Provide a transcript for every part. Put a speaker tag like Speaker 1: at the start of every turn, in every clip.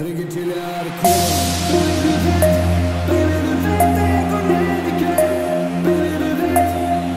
Speaker 1: Drikker til jeg er klar. Baby, du vet det går ned i kveld. Baby, du vet.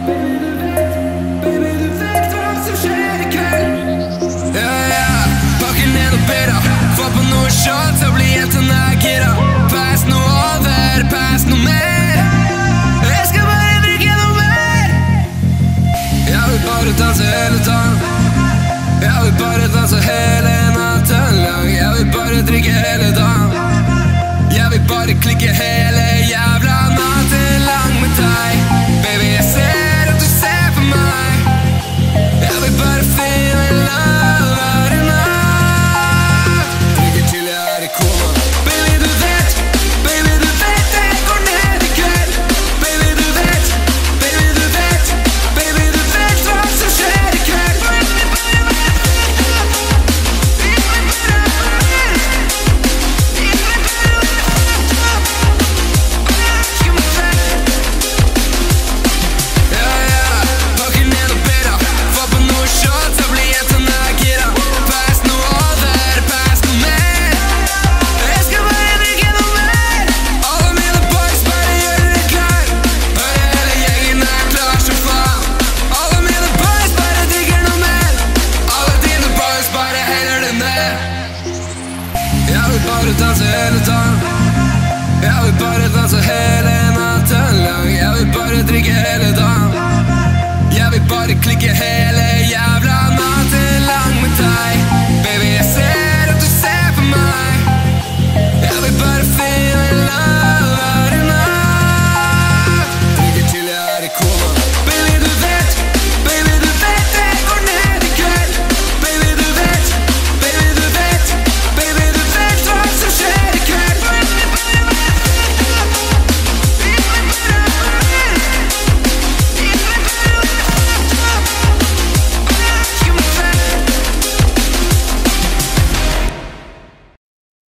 Speaker 1: Baby, du vet hva som skjer i kveld.
Speaker 2: Ja, pakker ned og bera. Få på noe shots og bli jentene gira. Pass noe over, pass noe mer. Jeg skal bare drikke noe mer. Jeg vil bare danse hele dagen. Jeg vil bare danse hele natten lang. Jeg vil bare drikke hele dagen. Jeg vil bare klikke hele jævla natten lang med deg. Baby, jeg ser at du ser på meg. Jeg vil bare finne love her i natt.
Speaker 1: Drikker til jeg er i koma.
Speaker 2: Baby, du vet det går ned i kveld. Baby, du vet hva som skjer i kveld. Jeg vil bare danse hele dagen. Jeg vil bare danse hele natten lang. Jeg vil bare drikke hele dagen. Jeg vil bare klikke hele jævla